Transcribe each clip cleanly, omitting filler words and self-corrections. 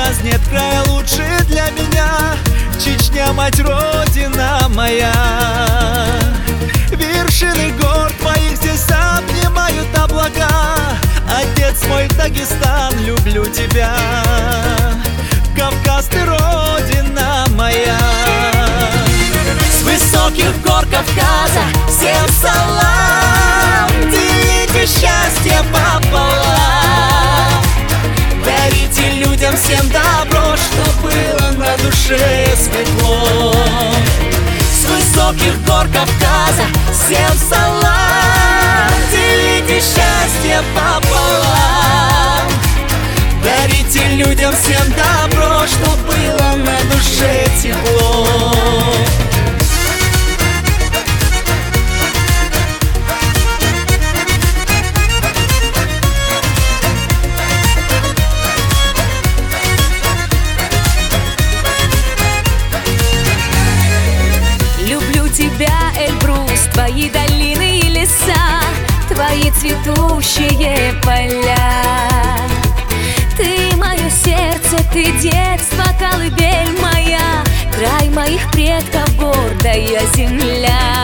глаз нет края лучше для меня. Чечня, мать родина моя. Вершины гор твоих здесь обнимают облака. Отец мой, Дагестан, люблю тебя. Кавказ, ты родина моя. С высоких гор Кавказа всем салам. Делите счастье пополам. Дарите людям всем добро, что было на душе светло. С высоких гор Кавказа всем салам. Делите счастье пополам. Дарите людям всем добро, что было на душе тепло. Тебя, Эльбрус, твои долины и леса, твои цветущие поля. Ты мое сердце, ты детство, колыбель моя, край моих предков, гордая земля.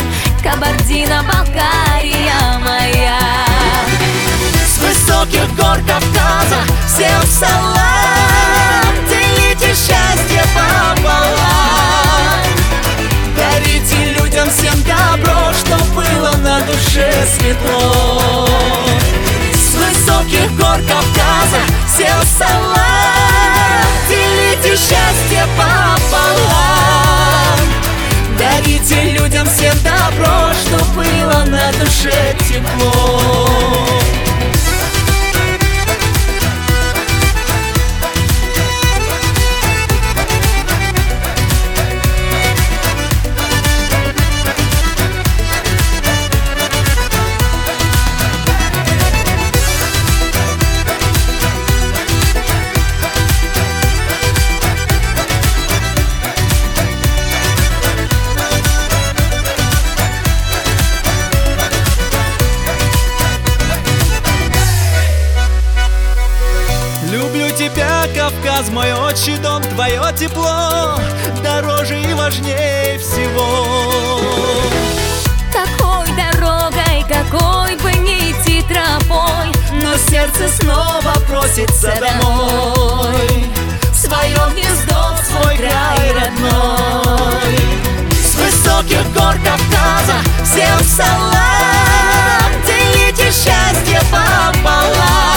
Кабардино-Балкария моя. С высоких гор Кавказа всем салам. Делите счастье пополам. Дарите людям всем добро, что было на душе светло. С высоких гор Кавказа всем салам. Делите счастье пополам. Дарите людям всем добро, что было на душе тепло. Люблю тебя, Кавказ, мой отчий дом, твое тепло дороже и важнее всего. Какой дорогой, какой бы ни идти тропой, но сердце снова просится домой, в свое гнездо, в свой край родной. С высоких гор Кавказа всем салам. Делите счастье пополам.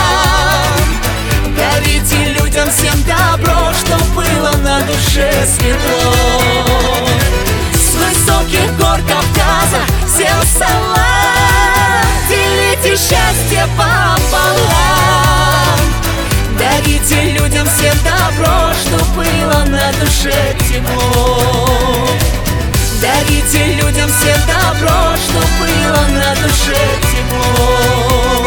Дарите людям всем добро, что было на душе светло. С высоких гор Кавказа всем салам. Делите счастье пополам. Дарите людям всем добро, что было на душе тепло. Дарите людям всем добро, что было на душе тепло.